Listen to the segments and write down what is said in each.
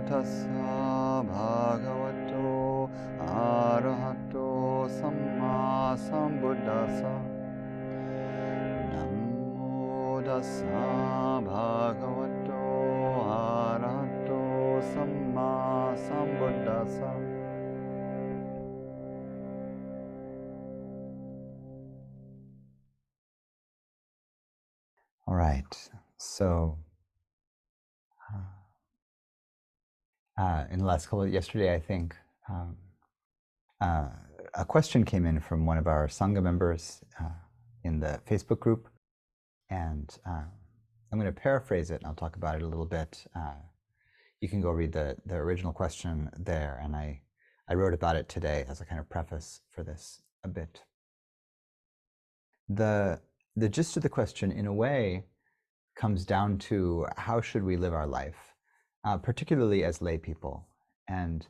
tassa bhagavato arahato samma sambuddhassa. Namo tassa bhagavato arahato samma sambuddhassa. All right, so in the last couple yesterday, I think, a question came in from one of our Sangha members in the Facebook group, and I'm going to paraphrase it, and I'll talk about it a little bit. You can go read the original question there, and I wrote about it today as a kind of preface for this a bit. The gist of the question, in a way, comes down to how should we live our life, particularly as lay people. And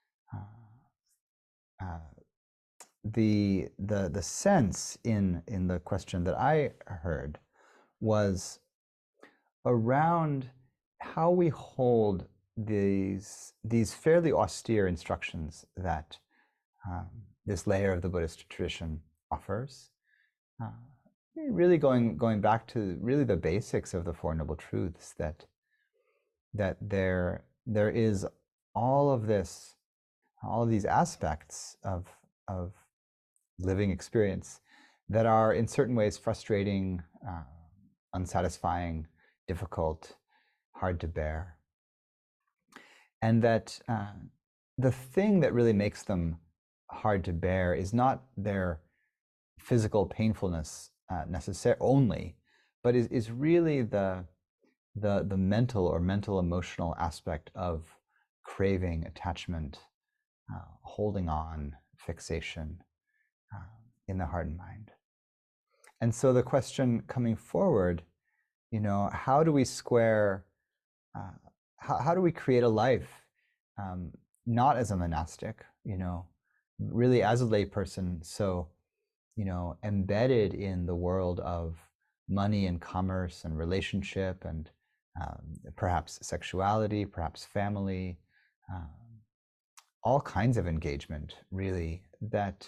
the sense in the question that I heard was around how we hold these fairly austere instructions that this layer of the Buddhist tradition offers, really going back to really the basics of the Four Noble Truths, that there is all of these aspects of living experience that are in certain ways frustrating, unsatisfying, difficult, hard to bear. And that the thing that really makes them hard to bear is not their physical painfulness necessarily only, but is really the mental or mental emotional aspect of craving, attachment, holding on, fixation in the heart and mind. And so the question coming forward, how do we square, how do we create a life, not as a monastic, really as a lay person, so, embedded in the world of money and commerce and relationship and perhaps sexuality, perhaps family, all kinds of engagement, really, that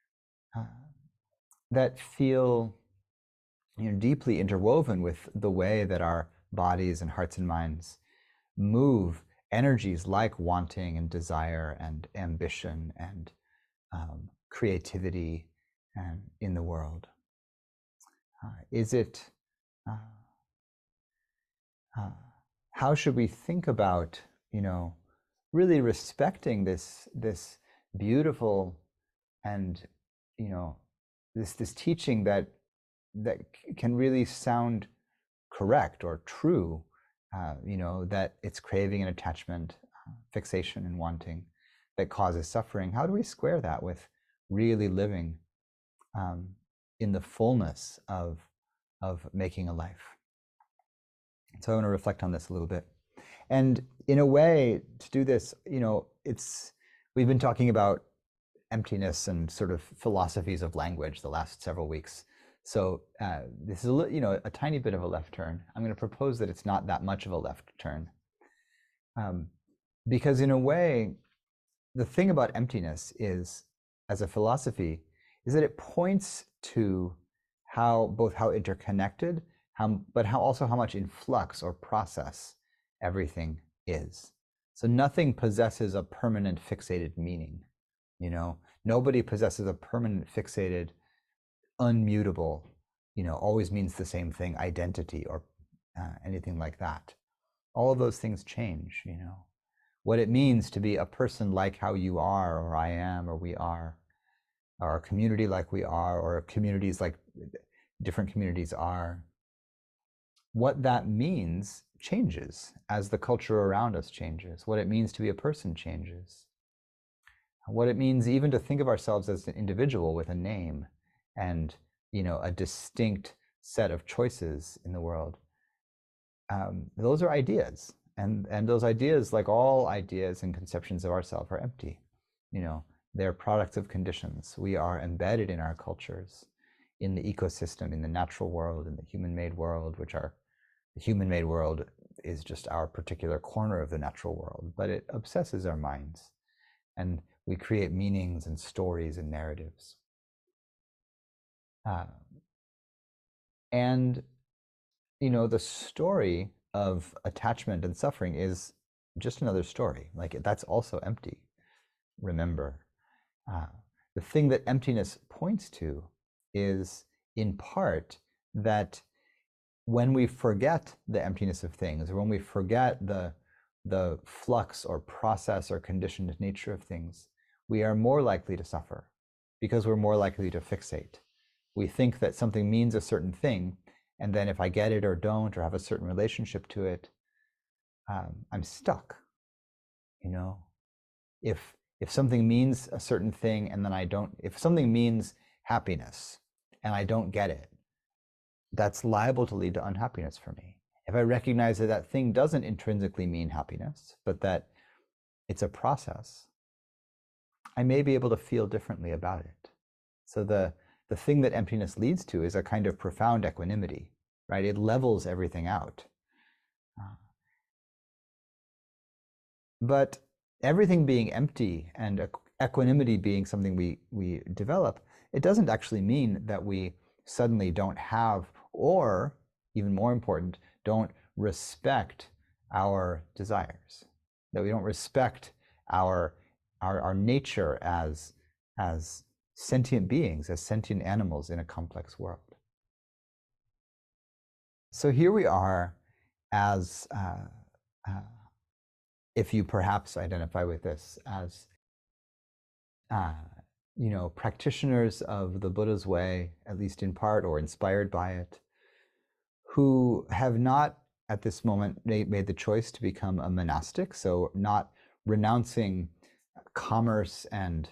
feel deeply interwoven with the way that our bodies and hearts and minds move energies like wanting and desire and ambition and creativity and in the world. Is it how should we think about really respecting this beautiful and this teaching that can really sound correct or true, that it's craving and attachment, fixation and wanting that causes suffering? How do we square that with really living in the fullness of making a life? So I want to reflect on this a little bit. And in a way, to do this, we've been talking about emptiness and sort of philosophies of language the last several weeks. So this is a tiny bit of a left turn. I'm going to propose that it's not that much of a left turn, because in a way, the thing about emptiness is, as a philosophy, is that it points to how interconnected, but also how much in flux or process everything is. So nothing possesses a permanent fixated meaning. Nobody possesses a permanent fixated, unmutable, always means the same thing, identity or anything like that. All of those things change. What it means to be a person like how you are, or I am, or we are, or a community like we are, or communities like different communities are. What that means changes as the culture around us changes. What it means to be a person changes. What it means even to think of ourselves as an individual with a name and a distinct set of choices in the world. Those are ideas, and those ideas, like all ideas and conceptions of ourselves, are empty. They're products of conditions. We are embedded in our cultures, in the ecosystem, in the natural world, in the human-made world, which are the human-made world is just our particular corner of the natural world, but it obsesses our minds, and we create meanings and stories and narratives. And the story of attachment and suffering is just another story. Like, that's also empty. Remember, the thing that emptiness points to is, in part, that when we forget the emptiness of things, or when we forget the flux or process or conditioned nature of things, we are more likely to suffer because we're more likely to fixate. We think that something means a certain thing, and then if I get it or don't, or have a certain relationship to it, I'm stuck. If something means a certain thing and then I don't, if something means happiness and I don't get it, that's liable to lead to unhappiness for me. If I recognize that that thing doesn't intrinsically mean happiness, but that it's a process, I may be able to feel differently about it. So the thing that emptiness leads to is a kind of profound equanimity, right? It levels everything out. But everything being empty and equanimity being something we develop, it doesn't actually mean that we suddenly don't have, or even more important, don't respect our desires, that we don't respect our nature as sentient beings, as sentient animals in a complex world. So here we are as, if you perhaps identify with this, as practitioners of the Buddha's way, at least in part, or inspired by it, who have not at this moment made the choice to become a monastic, so not renouncing commerce and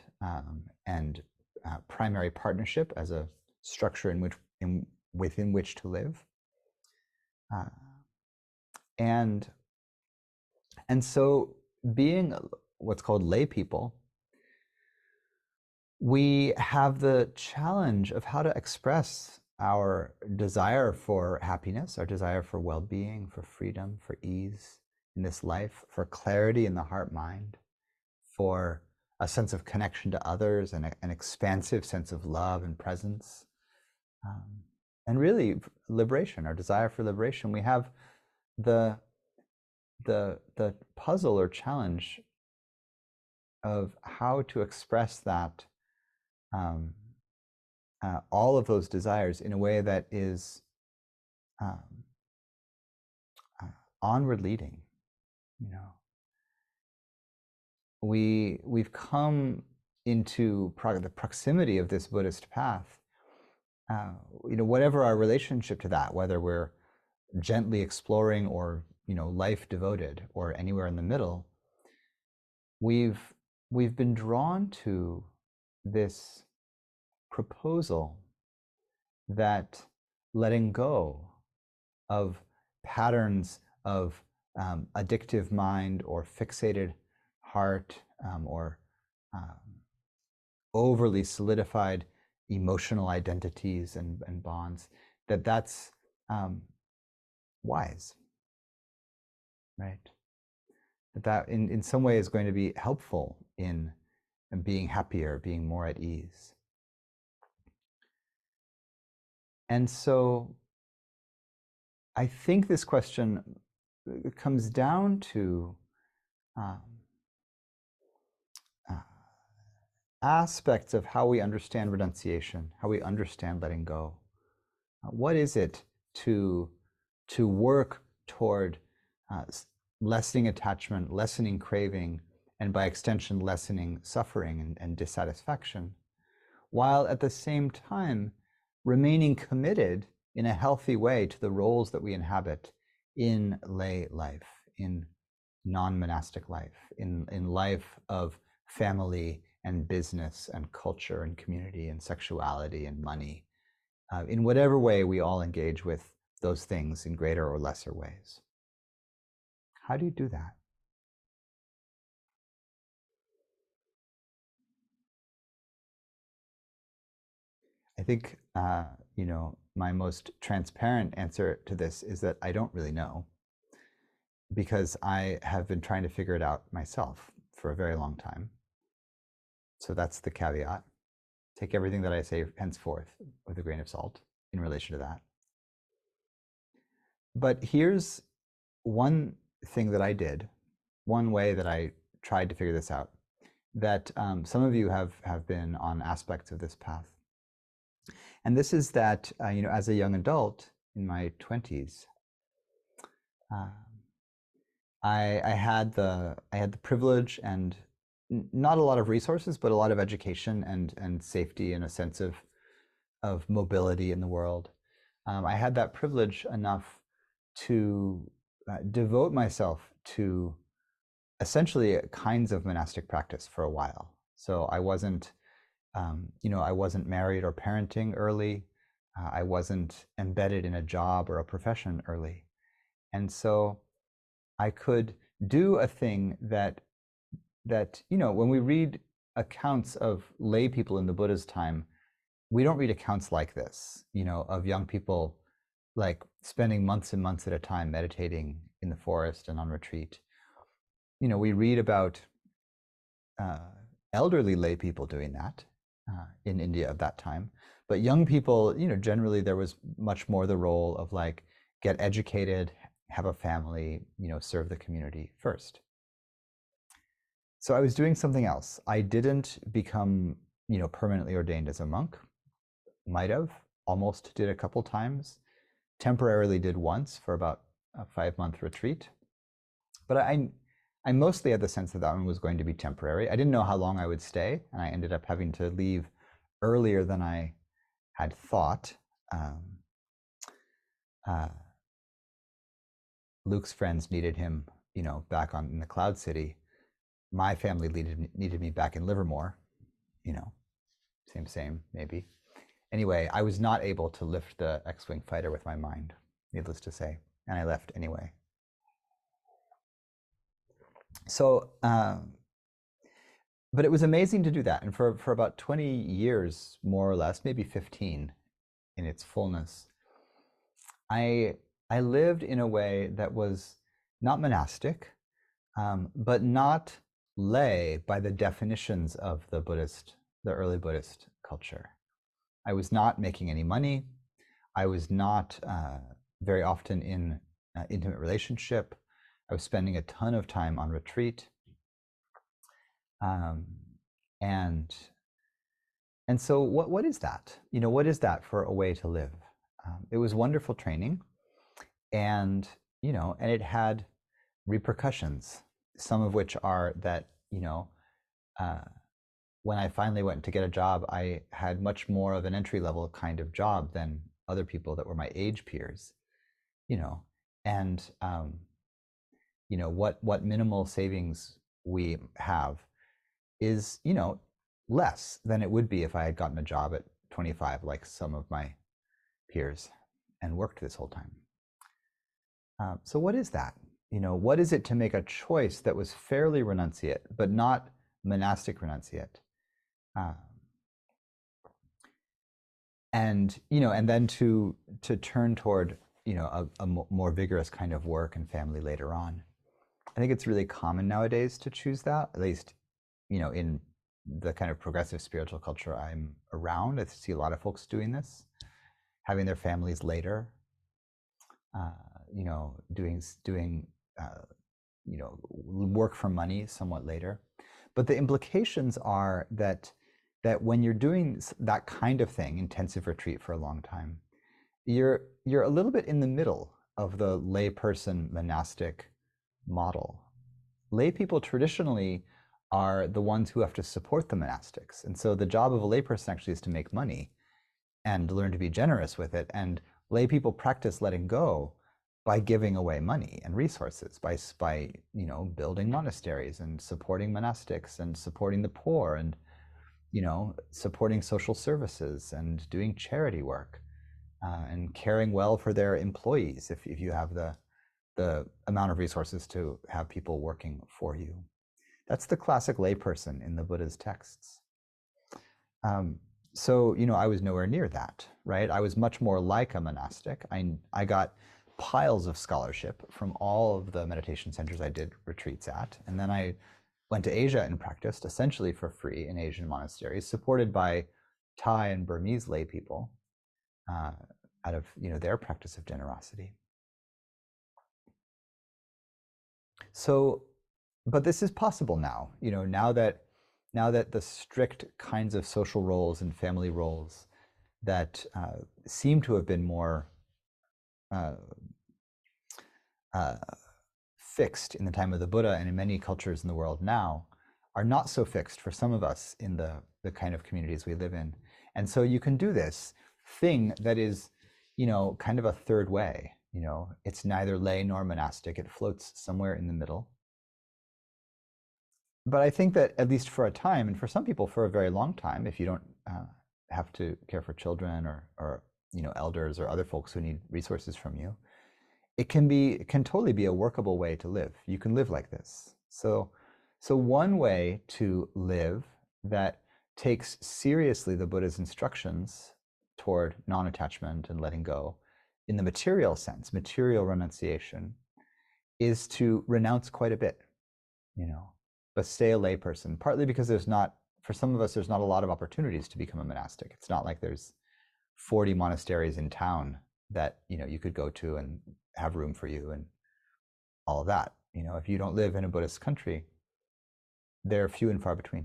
primary partnership as a structure within which to live, and so being what's called lay people, we have the challenge of how to express our desire for happiness, our desire for well-being, for freedom, for ease in this life, for clarity in the heart-mind, for a sense of connection to others and an expansive sense of love and presence, and really liberation, our desire for liberation. We have the puzzle or challenge of how to express that, all of those desires in a way that is onward leading. We've come into the proximity of this Buddhist path, whatever our relationship to that, whether we're gently exploring or life devoted or anywhere in the middle, we've been drawn to this proposal that letting go of patterns of addictive mind or fixated heart, or overly solidified emotional identities and bonds, that's wise, right? That in some way is going to be helpful in being happier, being more at ease. And so I think this question comes down to aspects of how we understand renunciation, how we understand letting go. What is it to work toward lessening attachment, lessening craving, and by extension lessening suffering and dissatisfaction, while at the same time remaining committed in a healthy way to the roles that we inhabit in lay life, in non-monastic life, in life of family and business and culture and community and sexuality and money, in whatever way we all engage with those things in greater or lesser ways. How do you do that? I think, my most transparent answer to this is that I don't really know. because I have been trying to figure it out myself for a very long time. So that's the caveat. Take everything that I say henceforth with a grain of salt in relation to that. But here's one thing that I did, one way that I tried to figure this out, that some of you have been on aspects of this path. And this is that, as a young adult in my 20s, I had the privilege and not a lot of resources, but a lot of education and safety and a sense of mobility in the world. I had that privilege enough to devote myself to essentially kinds of monastic practice for a while. So I wasn't, I wasn't married or parenting early. I wasn't embedded in a job or a profession early. And so I could do a thing that when we read accounts of lay people in the Buddha's time, we don't read accounts like this, of young people like spending months and months at a time meditating in the forest and on retreat. We read about elderly lay people doing that in India of that time. But young people, generally there was much more the role of like get educated, have a family, serve the community first. So I was doing something else. I didn't become, permanently ordained as a monk. Might have, almost did a couple times. Temporarily did once for about a 5-month retreat. But I mostly had the sense that that one was going to be temporary. I didn't know how long I would stay, and I ended up having to leave earlier than I had thought. Luke's friends needed him, back in the Cloud City. My family needed me back in Livermore, same, maybe. Anyway, I was not able to lift the X-Wing fighter with my mind, needless to say, and I left anyway. So, but it was amazing to do that. And for about 20 years, more or less, maybe 15 in its fullness, I lived in a way that was not monastic, but not lay by the definitions of the early Buddhist culture. I was not making any money. I was not very often in intimate relationship. I was spending a ton of time on retreat. And so what is that? What is that for a way to live? It was wonderful training, and and it had repercussions, some of which are that when I finally went to get a job, I had much more of an entry-level kind of job than other people that were my age peers, and what minimal savings we have is less than it would be if I had gotten a job at 25 like some of my peers and worked this whole time. So what is that? What is it to make a choice that was fairly renunciate, but not monastic renunciate? And then to turn toward a more vigorous kind of work and family later on. I think it's really common nowadays to choose that, at least in the kind of progressive spiritual culture I'm around. I see a lot of folks doing this, having their families later, doing work for money somewhat later. But the implications are that when you're doing that kind of thing, intensive retreat for a long time, you're a little bit in the middle of the layperson monastic model. Lay people traditionally are the ones who have to support the monastics. And so the job of a layperson actually is to make money and learn to be generous with it. And lay people practice letting go by giving away money and resources, by building monasteries and supporting monastics and supporting the poor and supporting social services and doing charity work and caring well for their employees if you have the amount of resources to have people working for you. That's the classic layperson in the Buddha's texts. So I was nowhere near that, right? I was much more like a monastic. I got piles of scholarship from all of the meditation centers I did retreats at. And then I went to Asia and practiced essentially for free in Asian monasteries, supported by Thai and Burmese lay people out of their practice of generosity. So, but this is possible now. Now that the strict kinds of social roles and family roles that seem to have been more fixed in the time of the Buddha and in many cultures in the world now are not so fixed for some of us in the kind of communities we live in. And so you can do this thing that is, kind of a third way. It's neither lay nor monastic. It floats somewhere in the middle. But I think that at least for a time, and for some people for a very long time, if you don't have to care for children or elders or other folks who need resources from you, it can totally be a workable way to live. You can live like this. So one way to live that takes seriously the Buddha's instructions toward non-attachment and letting go in the material sense, material renunciation, is to renounce quite a bit, but stay a lay person, partly because for some of us, there's not a lot of opportunities to become a monastic. It's not like there's 40 monasteries in town that, you could go to and have room for you and all of that. If you don't live in a Buddhist country, they're few and far between.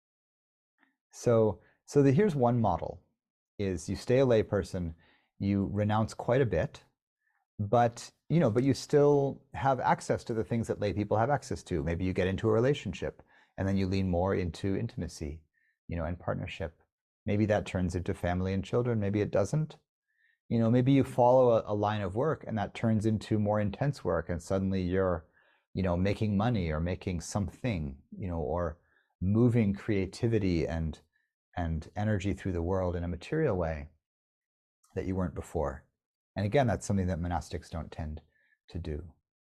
So here's one model, is you stay a lay person, you renounce quite a bit, but you still have access to the things that lay people have access to. Maybe you get into a relationship and then you lean more into intimacy, and partnership. Maybe that turns into family and children, maybe it doesn't. Maybe you follow a line of work and that turns into more intense work, and suddenly you're, making money or making something, or moving creativity and energy through the world in a material way that you weren't before. And again, that's something that monastics don't tend to do.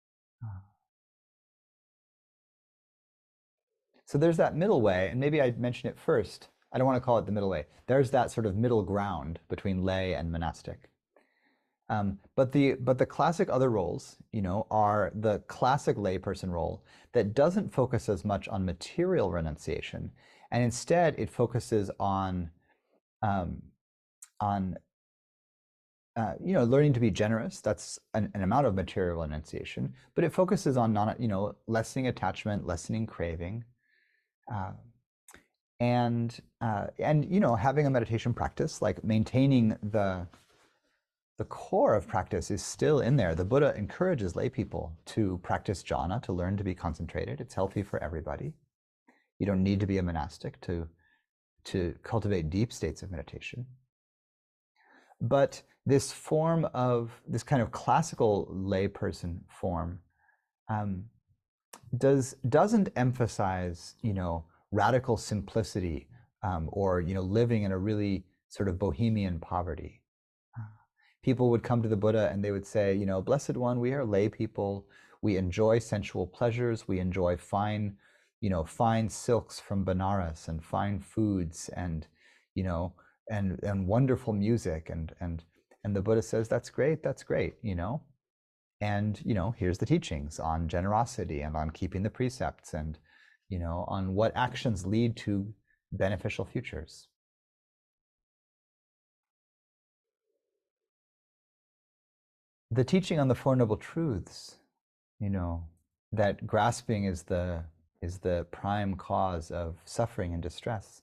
So there's that middle way, and maybe I'd mention it first. I don't want to call it the middle way. There's that sort of middle ground between lay and monastic. But the classic other roles, are the classic layperson role that doesn't focus as much on material renunciation, and instead it focuses on learning to be generous. That's an amount of material renunciation, but it focuses on lessening attachment, lessening craving, and having a meditation practice, like maintaining the core of practice is still in there. The Buddha encourages lay people to practice jhana, to learn to be concentrated. It's healthy for everybody. You don't need to be a monastic to cultivate deep states of meditation. But this form of, this kind of classical layperson form doesn't emphasize, radical simplicity or, living in a really sort of bohemian poverty. People would come to the Buddha and they would say, Blessed One, we are lay people. We enjoy sensual pleasures. We enjoy fine silks from Benares and fine foods and, and wonderful music. And the Buddha says, that's great, And, here's the teachings on generosity and on keeping the precepts and, on what actions lead to beneficial futures. The teaching on the Four Noble Truths, that grasping is the prime cause of suffering and distress.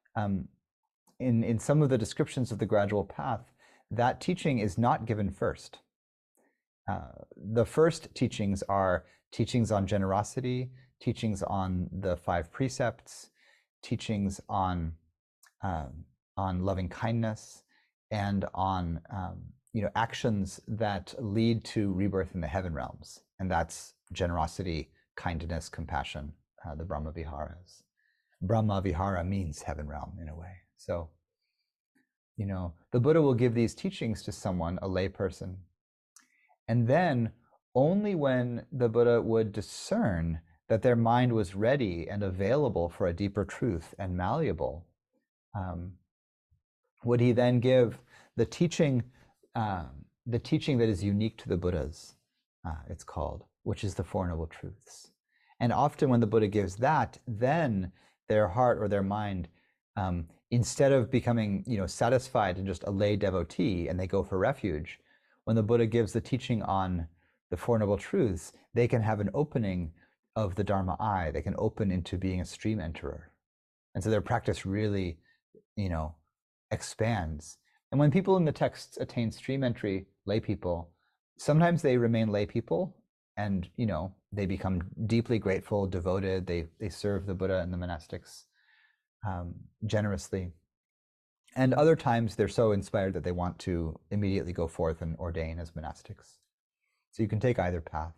In some of the descriptions of the gradual path, that teaching is not given first. The first teachings are teachings on generosity, teachings on the 5 precepts, teachings on loving kindness, and on actions that lead to rebirth in the heaven realms. And that's generosity, kindness, compassion, the Brahma Viharas. Brahma Vihara means heaven realm in a way. So, the Buddha will give these teachings to someone, a lay person. And then only when the Buddha would discern that their mind was ready and available for a deeper truth and malleable, would he then give the teaching the teaching that is unique to the Buddhas, it's called, which is the Four Noble Truths. And often when the Buddha gives that, then their heart or their mind, instead of becoming, satisfied and just a lay devotee and they go for refuge, when the Buddha gives the teaching on the Four Noble Truths, they can have an opening of the Dharma eye. They can open into being a stream enterer. And so their practice really, expands. And when people in the texts attain stream entry, lay people, sometimes they remain lay people and, they become deeply grateful, devoted. They serve the Buddha and the monastics generously. And other times they're so inspired that they want to immediately go forth and ordain as monastics. So you can take either path.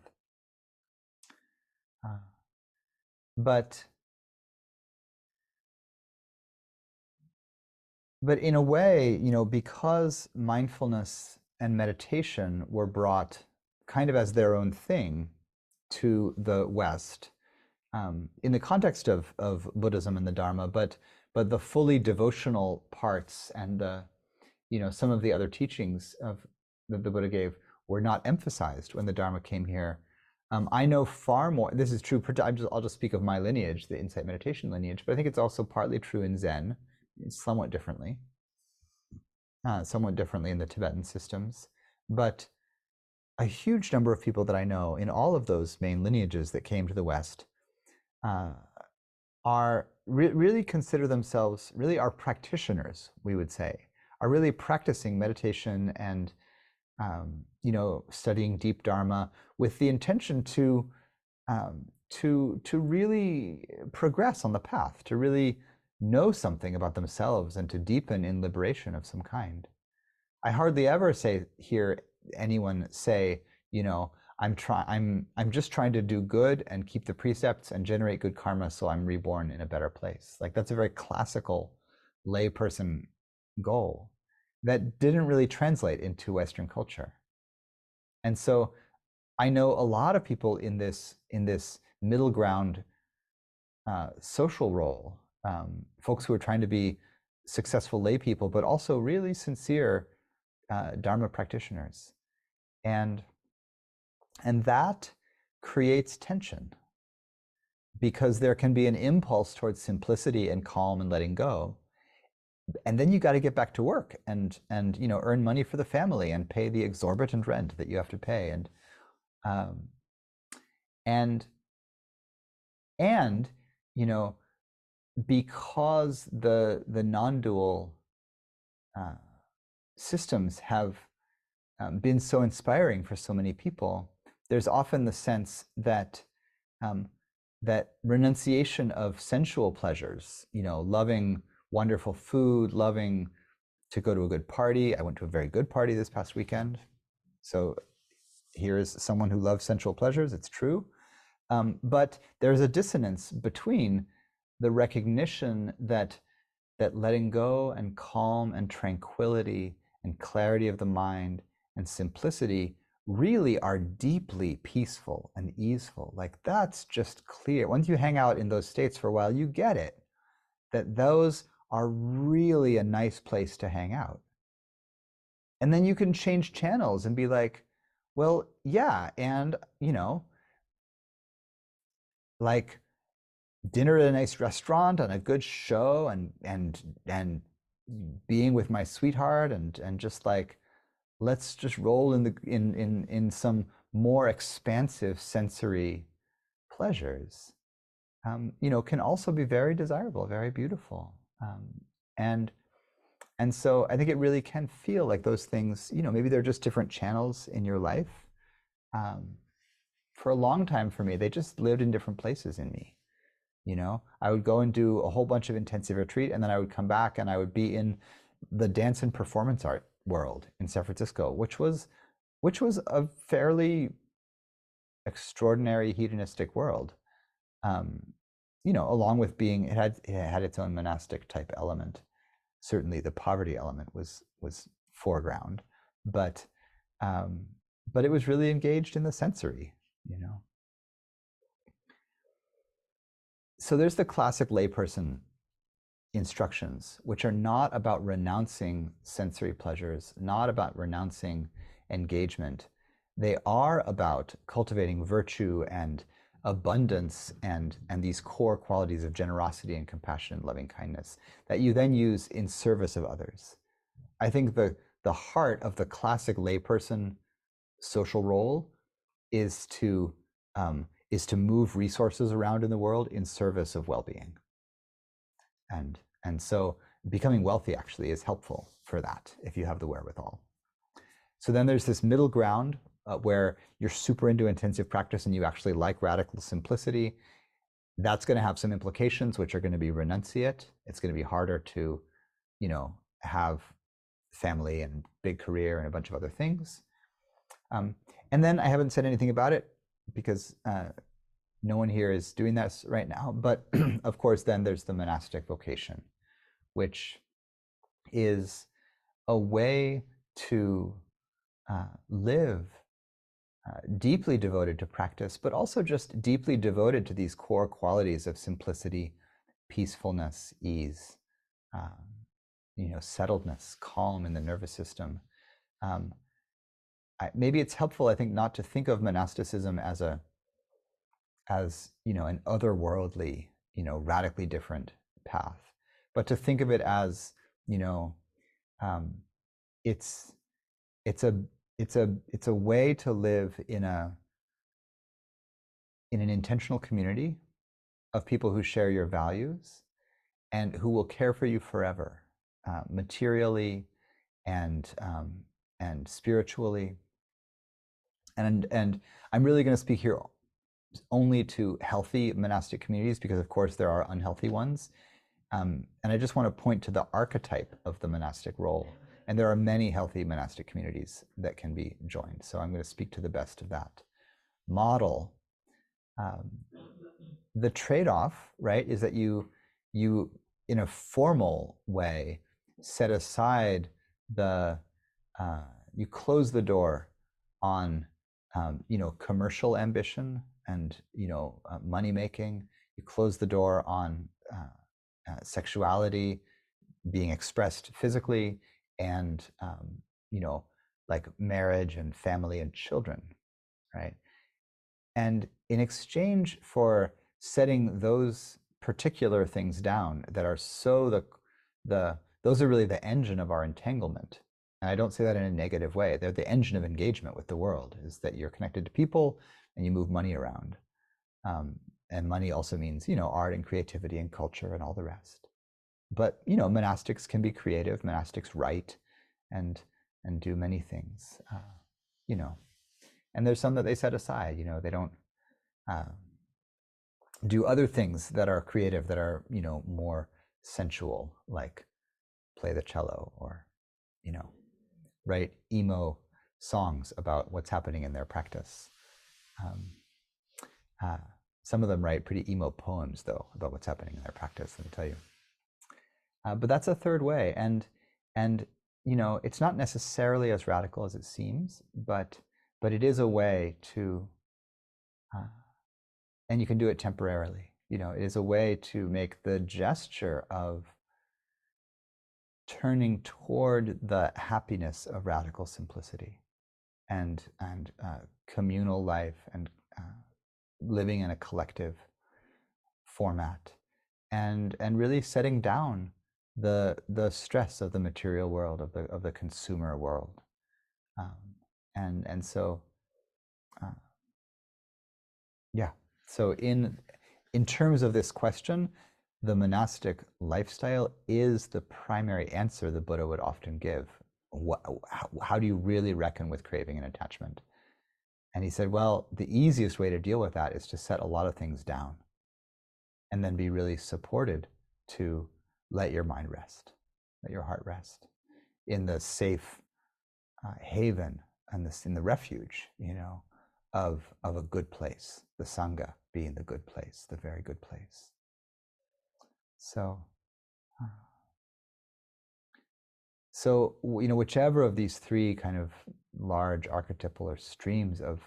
But in a way, because mindfulness and meditation were brought kind of as their own thing to the West, in the context of Buddhism and the Dharma, but the fully devotional parts and the, some of the other teachings that the Buddha gave were not emphasized when the Dharma came here. I know far more. This is true. I'll just speak of my lineage, the insight meditation lineage, but I think it's also partly true in Zen, somewhat differently in the Tibetan systems. But a huge number of people that I know in all of those main lineages that came to the West are really consider themselves, really are practitioners, we would say, are really practicing meditation and studying deep Dharma with the intention to really progress on the path, to really know something about themselves and to deepen in liberation of some kind. I hardly ever hear anyone say, I'm just trying to do good and keep the precepts and generate good karma so I'm reborn in a better place. Like, that's a very classical layperson goal that didn't really translate into Western culture. And so I know a lot of people in this middle ground social role, folks who are trying to be successful lay people, but also really sincere Dharma practitioners. And that creates tension, because there can be an impulse towards simplicity and calm and letting go. And then you got to get back to work and earn money for the family and pay the exorbitant rent that you have to pay. And because the non-dual systems have been so inspiring for so many people, there's often the sense that that renunciation of sensual pleasures, loving wonderful food, loving to go to a good party. I went to a very good party this past weekend. So here's someone who loves sensual pleasures, it's true. But there's a dissonance between the recognition that letting go and calm and tranquility and clarity of the mind and simplicity really are deeply peaceful and easeful. Like, that's just clear. Once you hang out in those states for a while, you get it, that those are really a nice place to hang out. And then you can change channels and be like, well, yeah, and like dinner at a nice restaurant and a good show and being with my sweetheart and just like, let's just roll in some more expansive sensory pleasures, can also be very desirable, very beautiful. And so I think it really can feel like those things, maybe they're just different channels in your life. For a long time for me, they just lived in different places in me. I would go and do a whole bunch of intensive retreat, and then I would come back and I would be in the dance and performance art world in San Francisco, which was a fairly extraordinary hedonistic world. Along with being, it had its own monastic type element. Certainly the poverty element was foreground, but it was really engaged in the sensory, So there's the classic layperson instructions, which are not about renouncing sensory pleasures, not about renouncing engagement, they are about cultivating virtue and abundance and these core qualities of generosity and compassion and loving kindness that you then use in service of others. I think the heart of the classic layperson social role is to move resources around in the world in service of well-being. And so becoming wealthy actually is helpful for that if you have the wherewithal. So then there's this middle ground where you're super into intensive practice and you actually like radical simplicity. That's going to have some implications which are going to be renunciate. It's going to be harder to, have family and big career and a bunch of other things. And then I haven't said anything about it because no one here is doing this right now. But of course, then there's the monastic vocation, which is a way to live deeply devoted to practice, but also just deeply devoted to these core qualities of simplicity, peacefulness, ease, settledness, calm in the nervous system. Maybe it's helpful, I think, not to think of monasticism as an otherworldly, radically different path, but to think of it as, it's a way to live in an intentional community of people who share your values and who will care for you forever, materially and spiritually. And I'm really going to speak here only to healthy monastic communities because, of course, there are unhealthy ones. And I just want to point to the archetype of the monastic role. And there are many healthy monastic communities that can be joined. So I'm going to speak to the best of that model. The trade-off, right, is that you in a formal way set aside you close the door on commercial ambition and money making. You close the door on sexuality being expressed physically, and like marriage and family and children, right? And in exchange for setting those particular things down that are so those are really the engine of our entanglement. And I don't say that in a negative way. They're the engine of engagement with the world, is that you're connected to people and you move money around. And money also means, art and creativity and culture and all the rest. But, monastics can be creative, monastics write and do many things, and there's some that they set aside, they don't do other things that are creative, that are, more sensual, like play the cello or, write emo songs about what's happening in their practice. Some of them write pretty emo poems, though, about what's happening in their practice, let me tell you. But that's a third way, and it's not necessarily as radical as it seems, but it is a way to, and you can do it temporarily. It is a way to make the gesture of turning toward the happiness of radical simplicity and communal life and living in a collective format, and really setting down the stress of the material world, of the consumer world, and so yeah. So in terms of this question, the monastic lifestyle is the primary answer the Buddha would often give. How do you really reckon with craving and attachment? And he said, well, the easiest way to deal with that is to set a lot of things down and then be really supported to let your mind rest, let your heart rest in the safe haven and in the refuge, of a good place, the Sangha being the good place, the very good place. So whichever of these three kind of large archetypal or streams of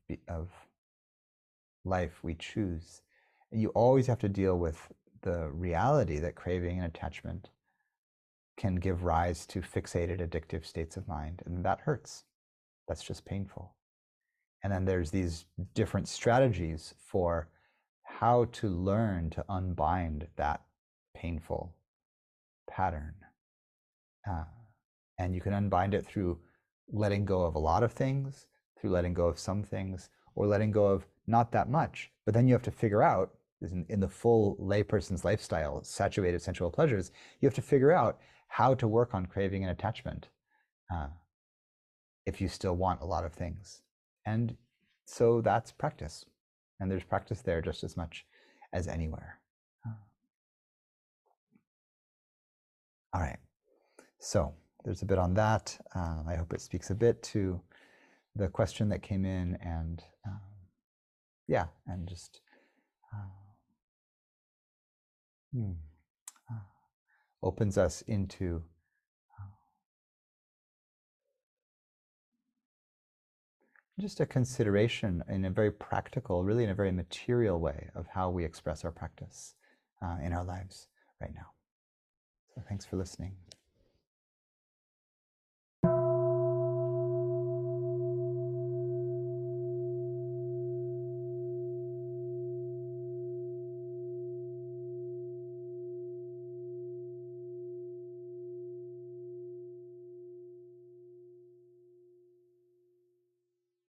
life we choose, you always have to deal with the reality that craving and attachment can give rise to fixated, addictive states of mind, and that hurts. That's just painful. And then there's these different strategies for how to learn to unbind that painful pattern. And you can unbind it through letting go of a lot of things, through letting go of some things, or letting go of not that much. But then you have to figure out, in the full layperson's lifestyle, saturated sensual pleasures, you have to figure out how to work on craving and attachment if you still want a lot of things. And so that's practice. And there's practice there just as much as anywhere. All right. So there's a bit on that. I hope it speaks a bit to the question that came in, and yeah, and just opens us into just a consideration in a very practical, really in a very material way of how we express our practice in our lives right now. So thanks for listening.